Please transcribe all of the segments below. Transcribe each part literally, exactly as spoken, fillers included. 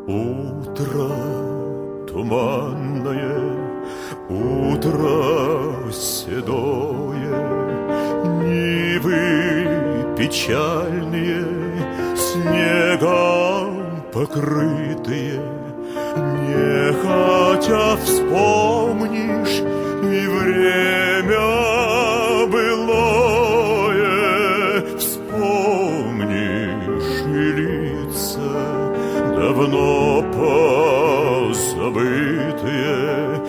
Утро туманное, утро седое, нивы печальные, снегом покрытые. Нехотя вспомнишь и время былое, вспомнишь и лица давно позабытые,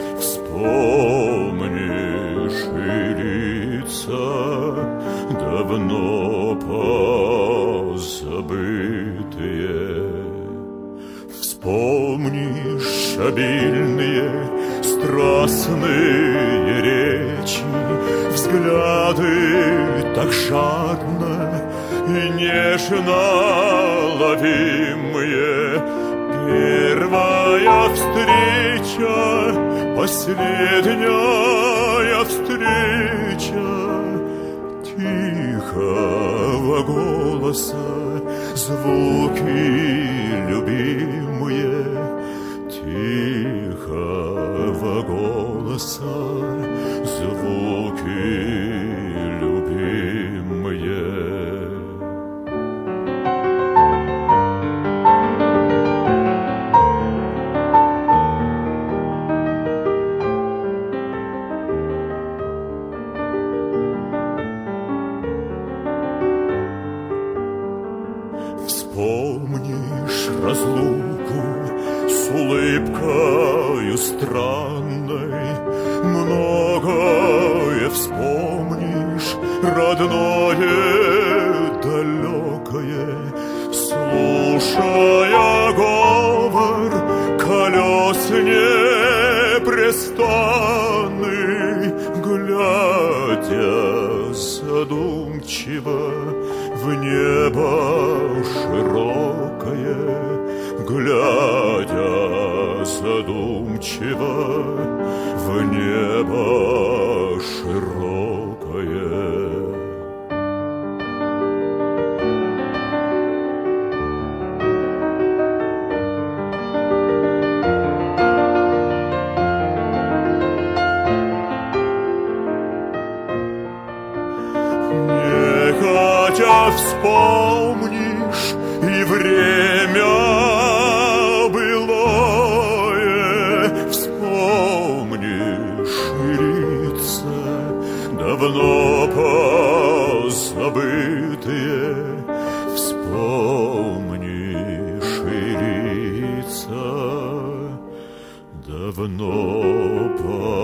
вспомнишь и лица давно позабытые. Вспомнишь обильные страстные речи, взгляды так жадно и нежно ловимые. Первая встреча, последняя встреча тихого голоса, звуки любимые, тихого голоса, звуки любимые. Вспомнишь разлуку с улыбкою странной, многое вспомнишь, родное, далекое, слушая говор колес непрестанный, глядя задумчиво в небо широкое, глядя задумчиво в небо широкое. Нехотя вспомнишь и время былое, вспомнишь и лица давно позабытые, вспомнишь и лица давно позабытые.